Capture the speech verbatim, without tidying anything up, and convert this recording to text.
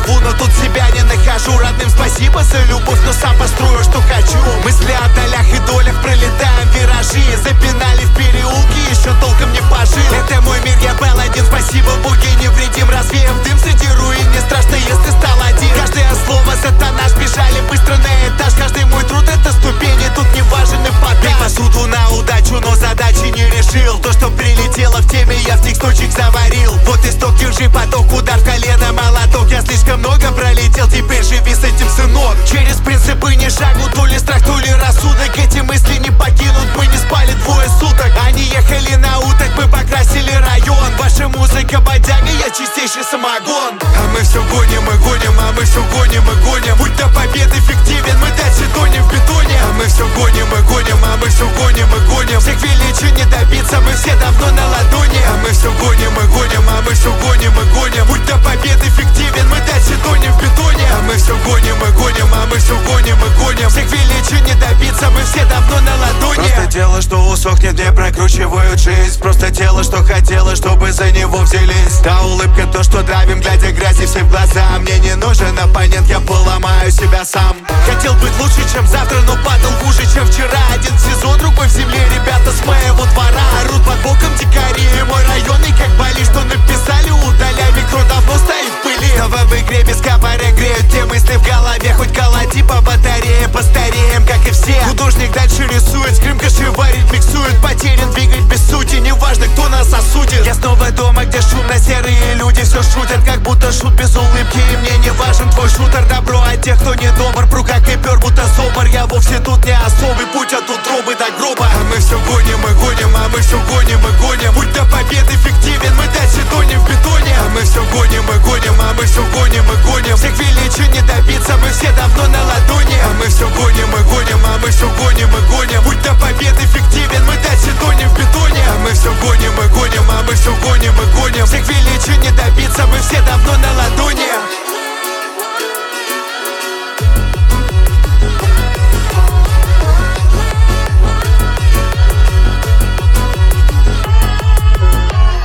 живу, но тут себя не нахожу. Родным спасибо за любовь, но сам построю, что хочу. Мысли о долях и долях, пролетаем виражи. Запинали в переулке, еще толком не пожил. Это мой мир, я был один, спасибо боги, невредим. Развеем дым среди руин, не страшно, если стал один. Каждое слово сатанаш, бежали быстро на этаж. Каждый мой труд это ступени, тут не важен эпатаж. Посуду на удачу, но задачи не решил. То, что прилетело в теме, я в тексточек заварил. Вот исток, держи поток, удар в колено, молоток. Я слишком много пролетел, теперь живи с этим, сынок. Через принципы не шагу, то ли страх, то ли рассудок. Эти мысли не покинут, мы не спали двое суток. Они ехали на уток, мы покрасили район. Ваша музыка бодяга, я чистейший самогон. А мы все гоним и гоним, а мы все гоним и гоним. Путь до победы фиктивен, мы дальше тонем в бетоне. А мы все гоним и гоним, а мы все гоним и гоним. Всех величин не добиться, мы все давно на ладони. А мы все гоним и гоним, а мы все гоним и гоним. Путь до победы фиктивен, мы дальше тонем в бетоне. А мы все гоним и гоним, а мы все гоним и гоним. Всех величин не добиться, мы все давно на ладони. Просто тело, что усохнет, не прокручивают жизнь. Просто тело, что хотело, чтобы за него взялись. Та улыбка, то, что давим, глядя грязи все в глаза. Мне не нужен оппонент, я поломаю себя сам. Хотел быть лучше, чем завтра, но падал хуже, чем вчера. Один сезон, другой в земле, ребята с моего двора. Орут под боком дикари, и мой районный как Бали. Что написали, удаляй, микро давно стоит в пыли. Снова в игре без кабаря греют те мысли в голове. Хоть колоти по батарее, постареем, как и все. Художник дальше рисует, скрипка шиварит, миксует. Потерян, двигать без сути, неважно, кто нас осудит. Я снова дома, где шумно, серые люди все шутят, как будто шут без улыбки. И мне не важен твой шутер. Добро от тех, кто не добр, пру как и пер, будто собор. Я вовсе тут не особый путь, от утробы до гроба. А мы все гоним и гоним, а мы все гоним и гоним. Путь до победы фиктивен, мы дальше тонем в бетоне. А мы все гоним и гоним, а мы все гоним и гоним. Всех величин не добиться, мы все давно на ладони. А мы все гоним и гоним, а мы все гоним и гоним. Путь до победы фиктивен, мы дальше тонем в бетоне. А мы все гоним и гоним, а мы все гоним и гоним. Всех величин не добиться, мы все давно на ладони.